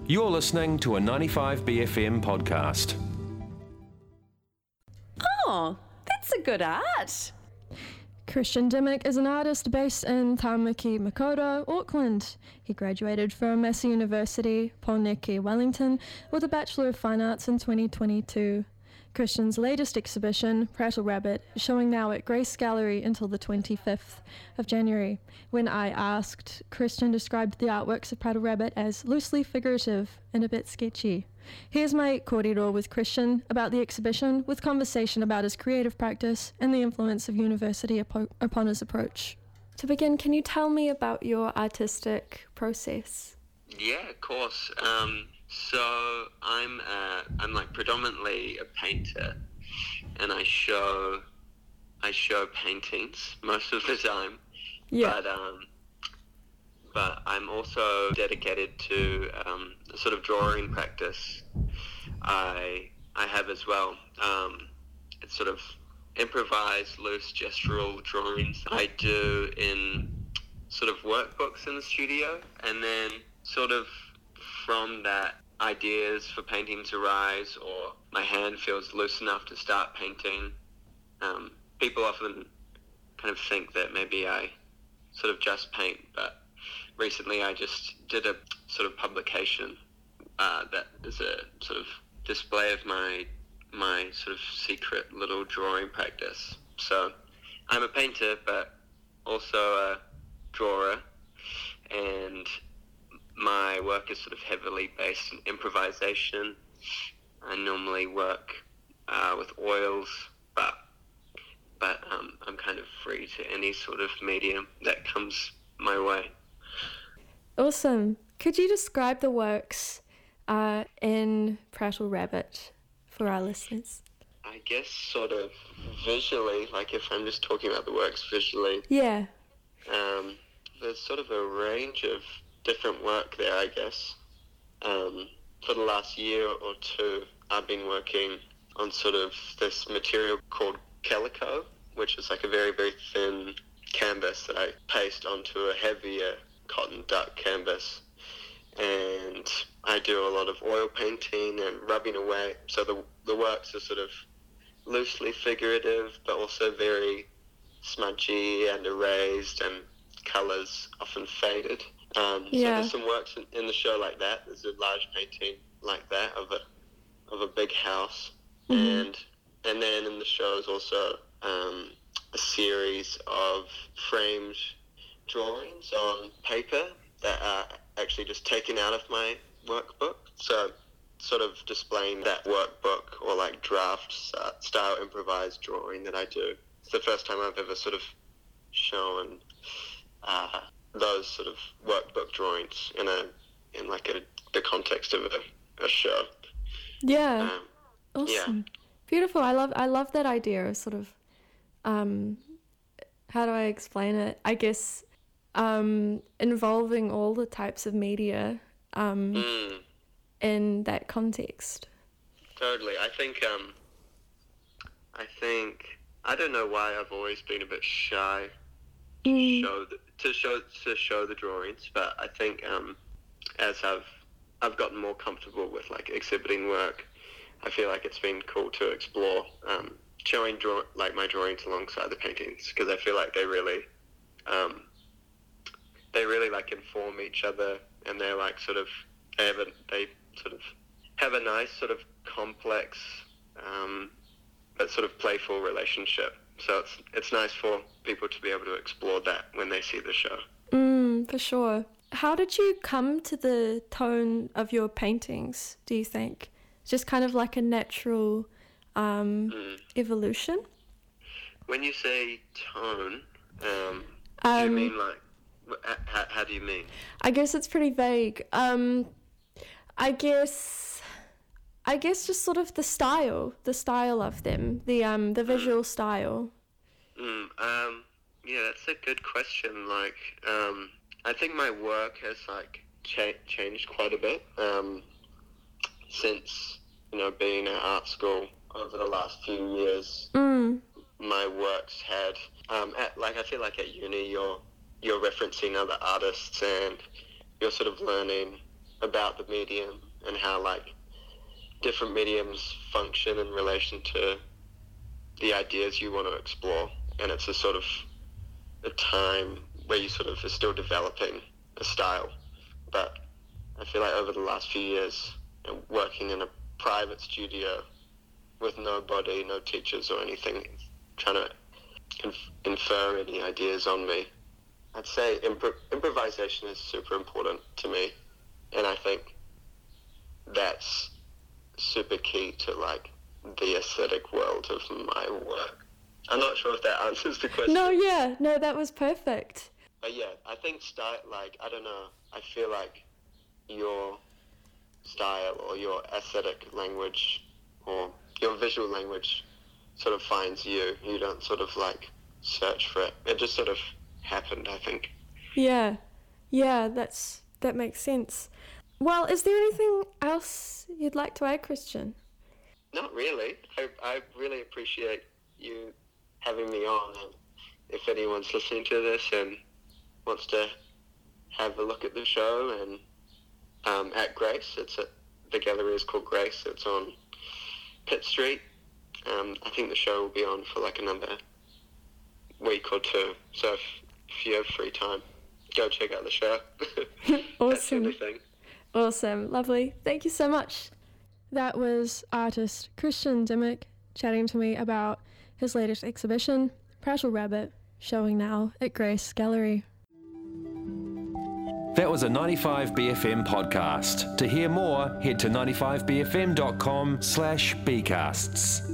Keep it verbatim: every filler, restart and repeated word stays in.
You're listening to a ninety-five B F M podcast. Oh, that's a good art. Christian Dimmock is an artist based in Tāmaki Makaurau, Auckland. He graduated from Massey University, Pōneke, Wellington, with a Bachelor of Fine Arts in twenty twenty-two. Christian's latest exhibition, Prattle Rabbit, is showing now at Grace Gallery until the twenty-fifth of January. When I asked, Christian described the artworks of Prattle Rabbit as loosely figurative and a bit sketchy. Here's my kōrero with Christian about the exhibition, with conversation about his creative practice and the influence of university apo- upon his approach. To begin, can you tell me about your artistic process? Yeah, of course. Um, so I'm uh, I'm like predominantly a painter, and I show I show paintings most of the time. Yeah. But um, but I'm also dedicated to um, the sort of drawing practice I I have as well. Um, it's sort of improvised, loose, gestural drawings I do in sort of workbooks in the studio, and then sort of from that, ideas for paintings arise, or my hand feels loose enough to start painting. Um, people often kind of think that maybe I sort of just paint, but recently I just did a sort of publication uh, that is a sort of display of my my sort of secret little drawing practice. So I'm a painter, but also a drawer, and my work is sort of heavily based in improvisation. I normally work uh, with oils, but but um, I'm kind of free to any sort of medium that comes my way. Awesome. Could you describe the works uh, in Prattle Rabbit for our listeners? I guess sort of visually, like if I'm just talking about the works visually, Yeah. um, there's sort of a range of different work there, I guess. Um, for the last year or two, I've been working on sort of this material called calico, which is like a very, very thin canvas that I paste onto a heavier cotton duck canvas. And I do a lot of oil painting and rubbing away. So the the works are sort of loosely figurative, but also very smudgy and erased, and colours often faded. Um, Yeah. So there's some works in, in the show like that. There's a large painting like that of a of a big house, Mm-hmm. and and then in the show is also um, a series of framed drawings on paper that are actually just taken out of my workbook. So sort of displaying that workbook or like draft style improvised drawing that I do. It's the first time I've ever sort of shown uh, those sort of workbook drawings in a in like a the context of a, a show. Yeah. Um, Awesome. yeah. Beautiful. I love I love that idea of sort of um how do I explain it? I guess um involving all the types of media um Mm, in that context. totally. I think um I think I don't know why I've always been a bit shy to Mm. show the, to show to show the drawings, but I think um as I've I've gotten more comfortable with like exhibiting work, I feel like it's been cool to explore um, showing draw like my drawings alongside the paintings, because I feel like they really um, they really like inform each other, and they're like sort of they have a, they sort of have a nice sort of complex um, but sort of playful relationship. So it's it's nice for people to be able to explore that when they see the show. Mm, for sure. How did you come to the tone of your paintings, do you think? Just kind of like a natural um, Mm. evolution? When you say tone, um, do you Um, mean like wh- h- how, how do you mean? I guess it's pretty vague. Um, I guess, I guess just sort of the style, the style of them, the um, the visual style. Mm, um, yeah, that's a good question. Like, um, I think my work has like cha- changed quite a bit um, since you know being at art school over the last few years. Mm. My works had um, at like I feel like at uni you're you're referencing other artists and you're sort of learning about the medium and how like different mediums function in relation to the ideas you want to explore. And it's a sort of a time where you sort of are still developing a style. But I feel like over the last few years, you know, working in a private studio with nobody, no teachers or anything, trying to inf- infer any ideas on me, I'd say impro- improvisation is super important to me. And I think that's super key to like the aesthetic world of my work. I'm not sure if that answers the question. No, yeah, no, that was perfect. But yeah, I think style, like, I don't know, I feel like your style or your aesthetic language or your visual language sort of finds you. You don't sort of like search for it. It just sort of happened, I think. Yeah, yeah, that's that makes sense. Well, is there anything else you'd like to add, Christian? Not really. I, I really appreciate you having me on. And if anyone's listening to this and wants to have a look at the show, and um, at Grace, it's at, the gallery is called Grace. It's on Pitt Street. Um, I think the show will be on for like another week or two. So if, if you have free time, go check out the show. That's the only thing. Awesome. Lovely. Thank you so much. That was artist Christian Dimmock chatting to me about his latest exhibition, Prattle Rabbit, showing now at Grace Gallery. That was a ninety-five B F M podcast. To hear more, head to ninety-five b f m dot com slash bcasts.